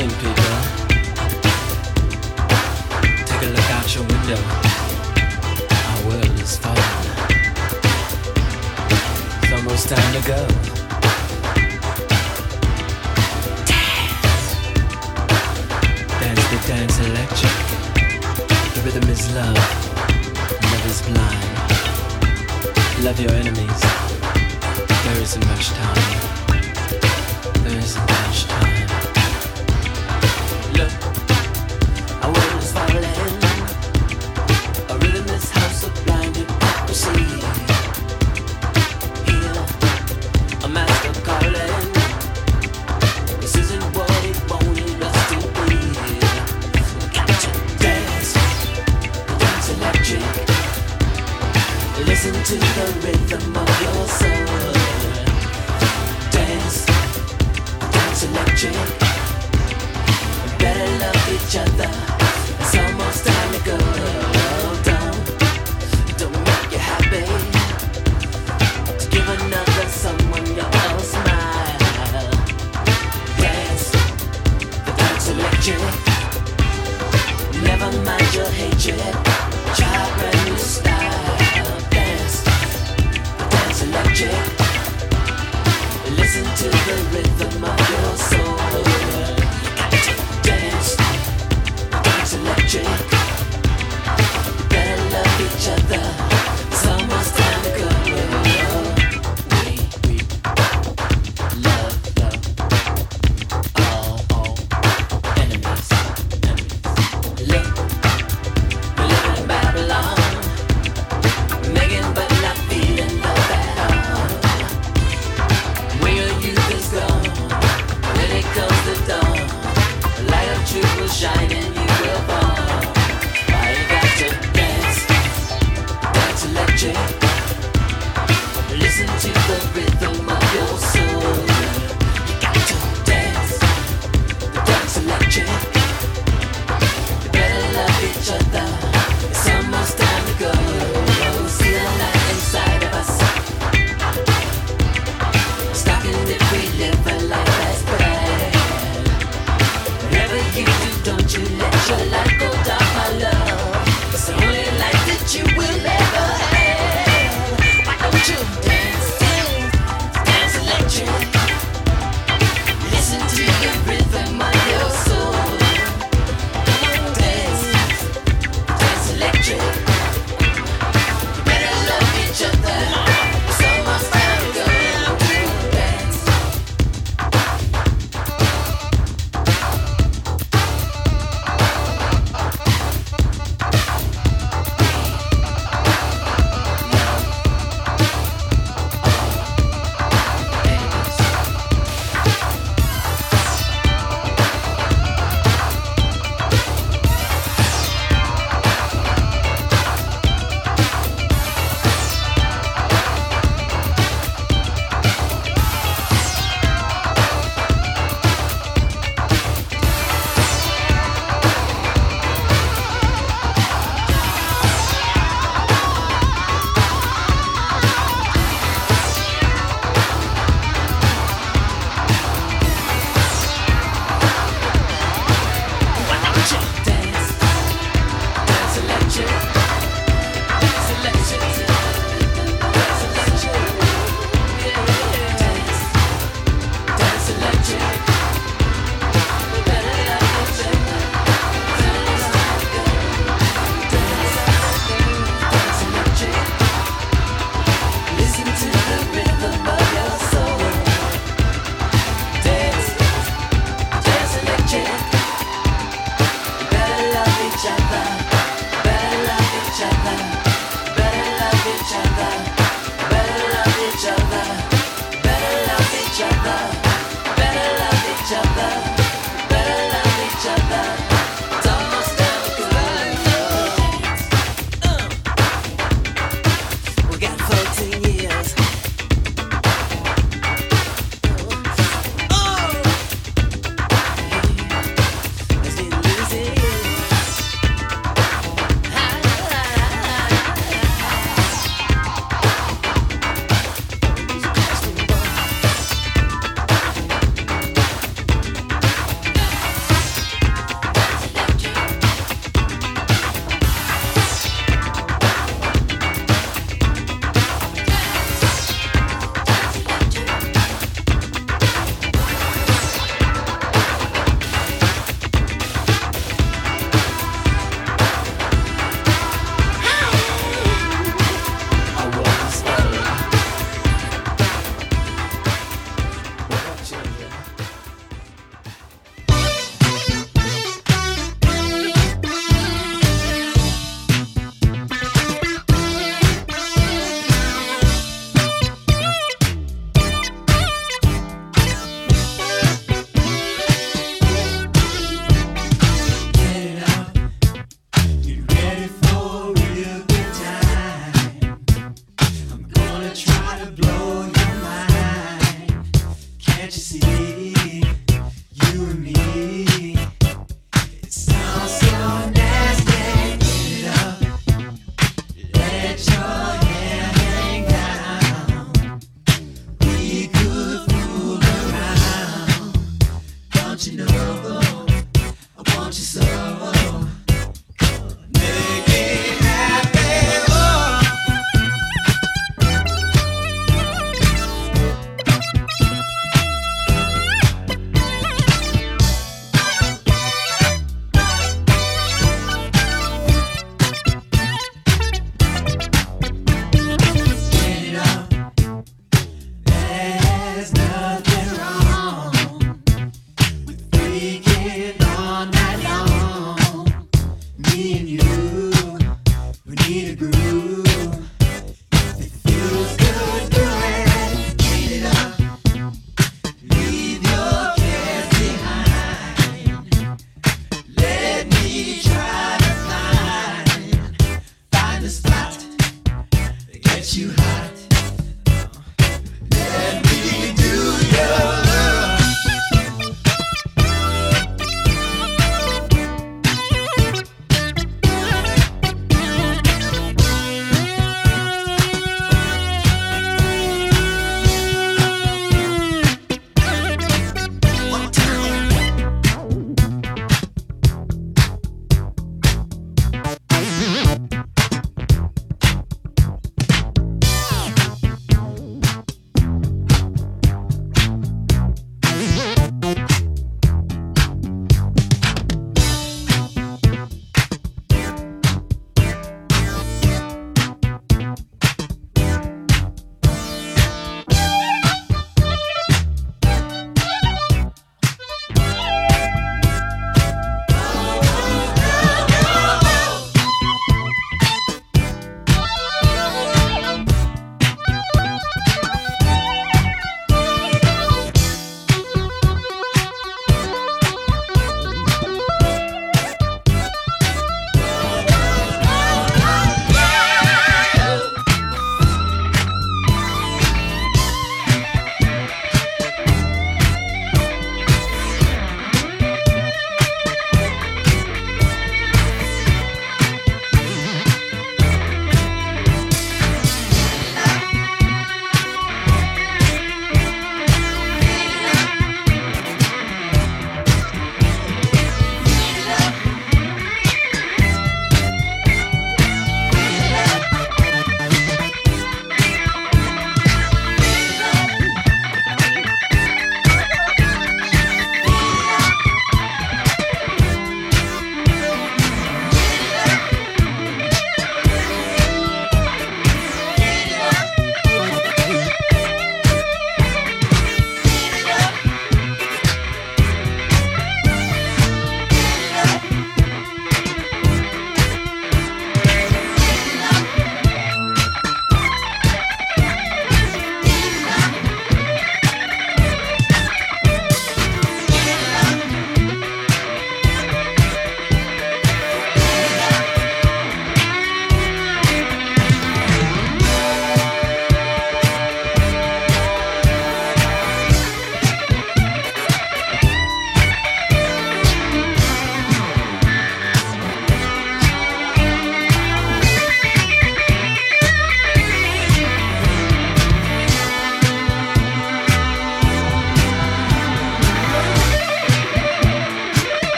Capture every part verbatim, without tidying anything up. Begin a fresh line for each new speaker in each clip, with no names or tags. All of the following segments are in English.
people. Take a look out your window. Our world is falling. It's almost time to go. Dance. Dance the dance electric. The rhythm is love. Love is blind. Love your enemies. There isn't much time. There isn't much time. Look, our world is falling. A rhythm is house of blind hypocrisy. Hear a master calling. This isn't what he wanted us to be. Got to dance, dance electric. Listen to the rhythm of your soul. Dance, dance electric. We better love each other. It's almost time to go. Don't, don't make you happy. To give another someone your smile. Dance, the dance electric. Never mind your hatred. Try a brand new style. Dance, the dance electric. Listen to the rhythm of your soul. You got to dance, dance electric. Better love each other. It's almost time to go. We, we love, love all, all enemies, enemies. Look, we live in Babylon, making but not feeling love at all. When your youth is gone, when it comes to dawn, the light of truth will shine and you will fall. Why you got to dance, dance electric. Listen to the rhythm of your soul. You got to dance, the dance electric. You better love each other. It's almost time to go. See the light inside of us. Stocking if we live a life that's bad. Whatever you do, don't you let your light go dark, my love. It's the only life that you will ever have. Why don't you dance, dance electric? Listen to the rhythm of your soul.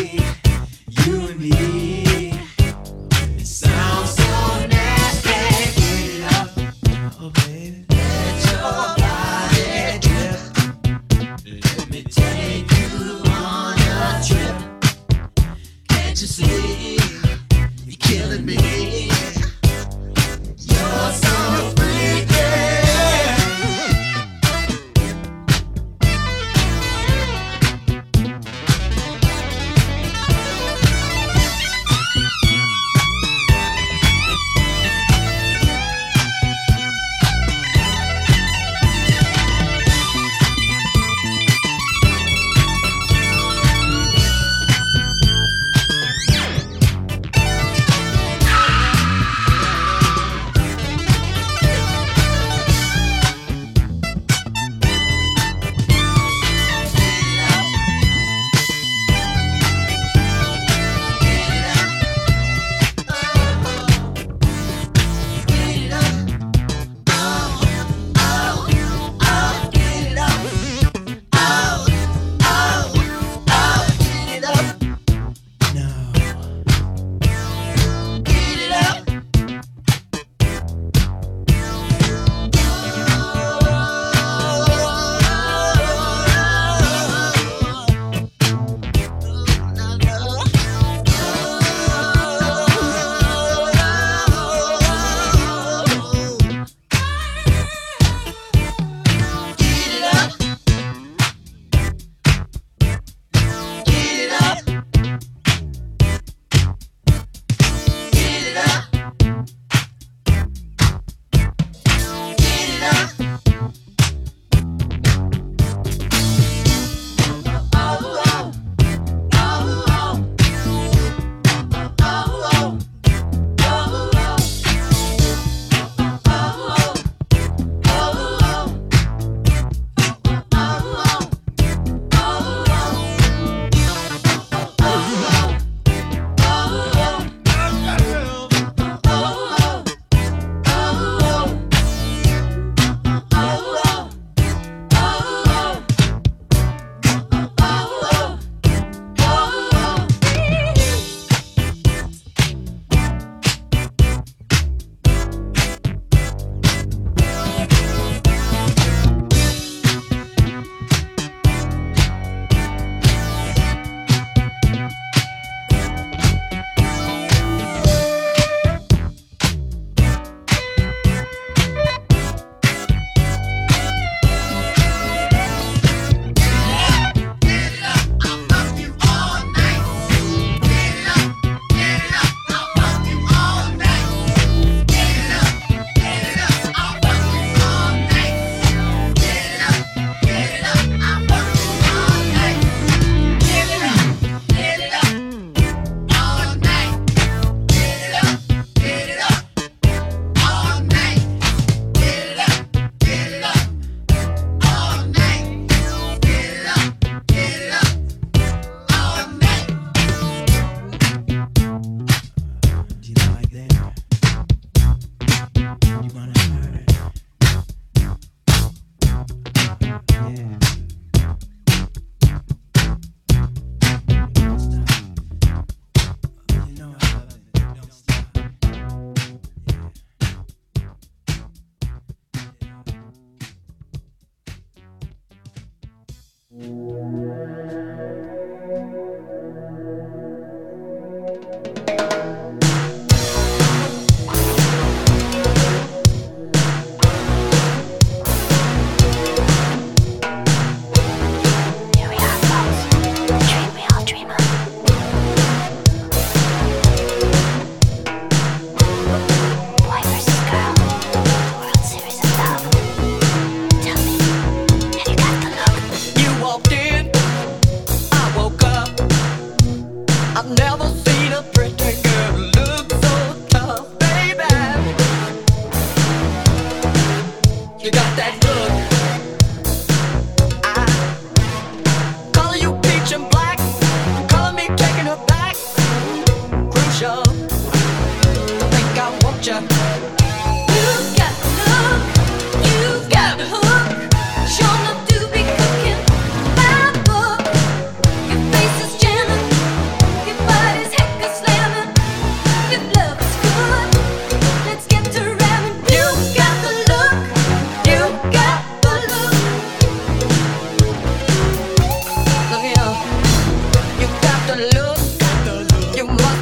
Sure enough, do be cooking my book. Your face is jamming.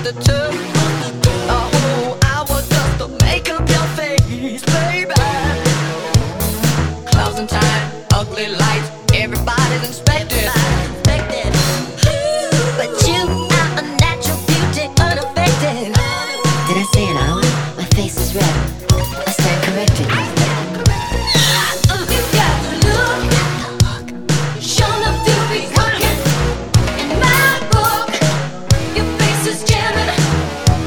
it took a whole hour just to make up your face, baby. Closing time, ugly lights, everybody's inspected.
But you are a natural beauty, unaffected. Did I say an hour? My face is red. I stand corrected.
You got the look, show enough to be hooking. In my book, your face is jamming.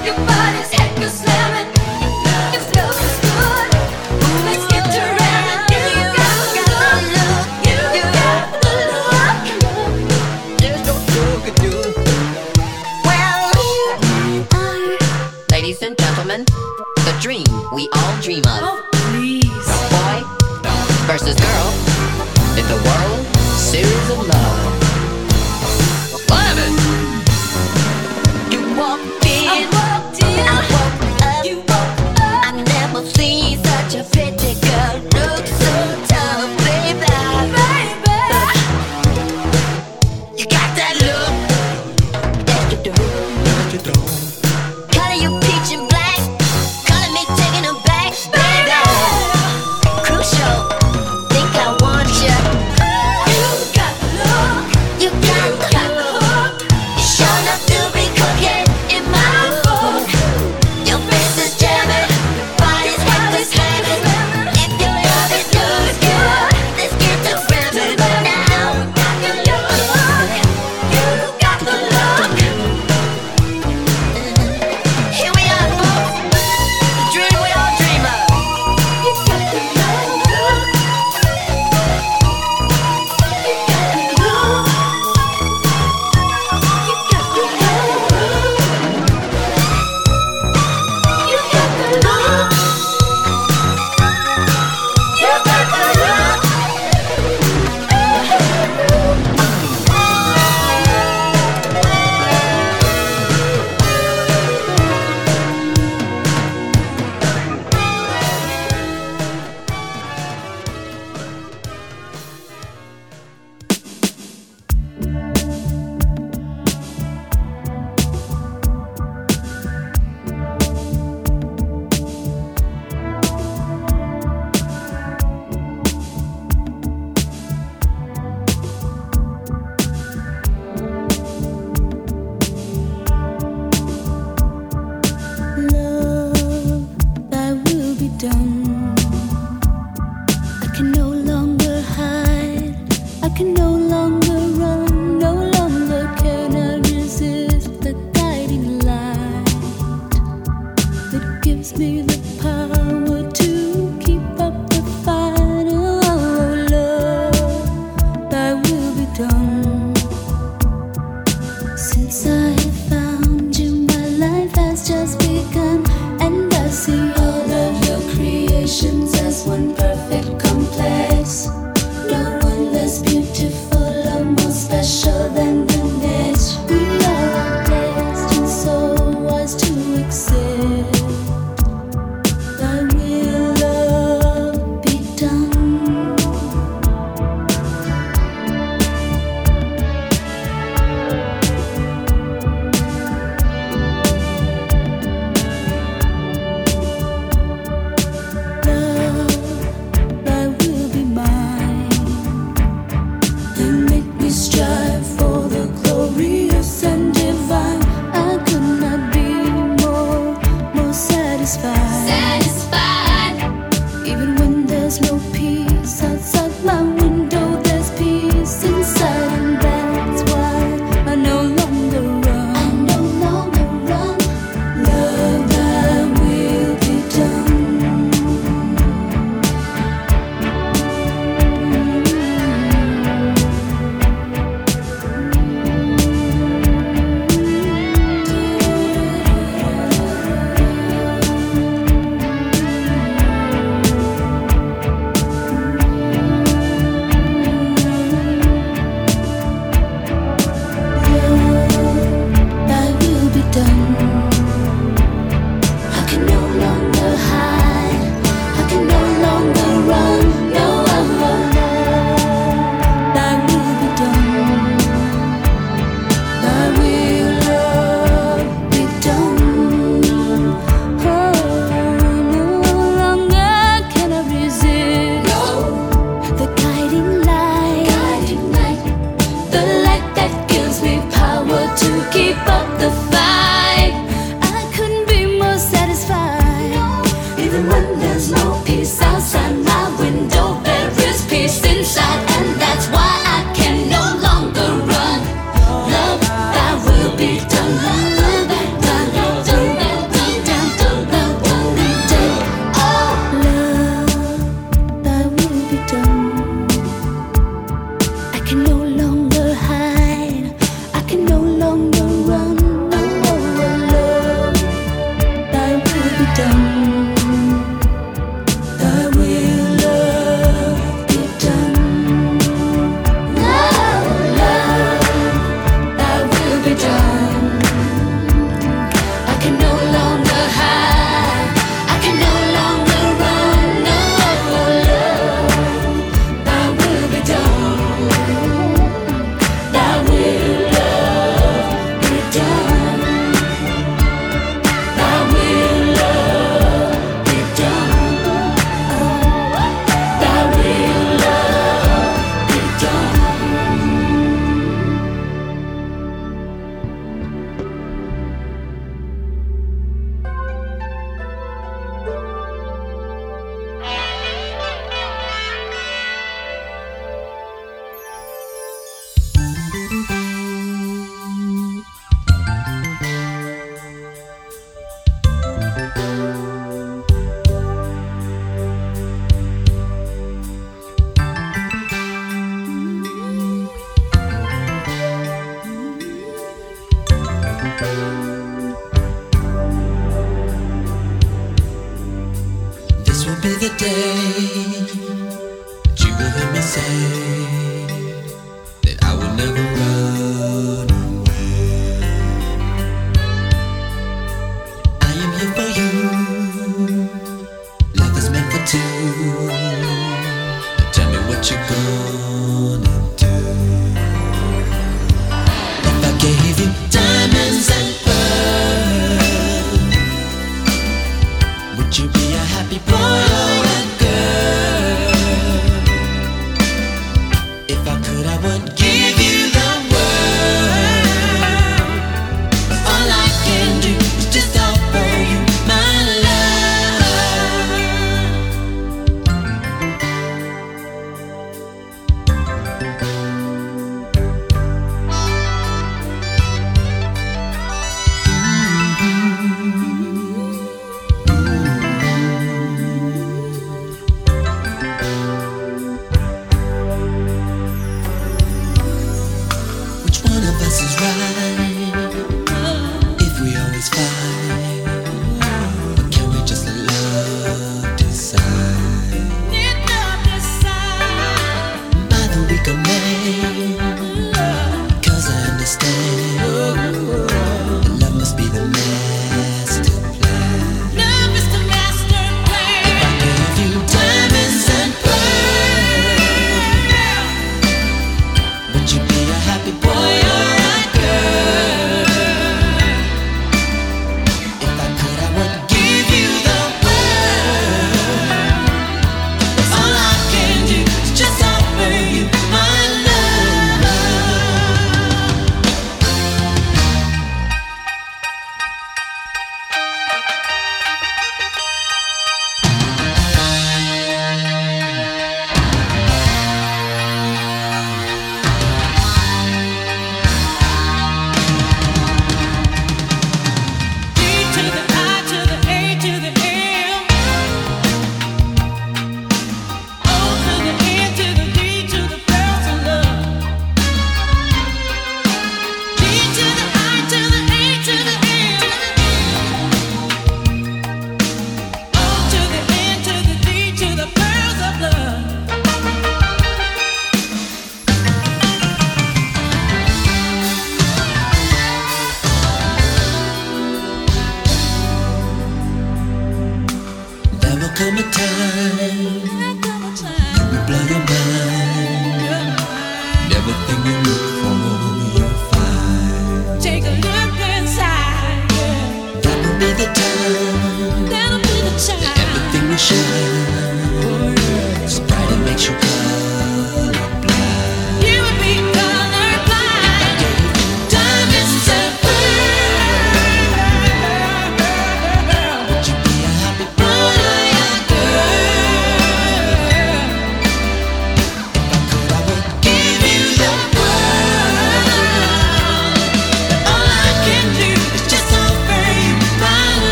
the day.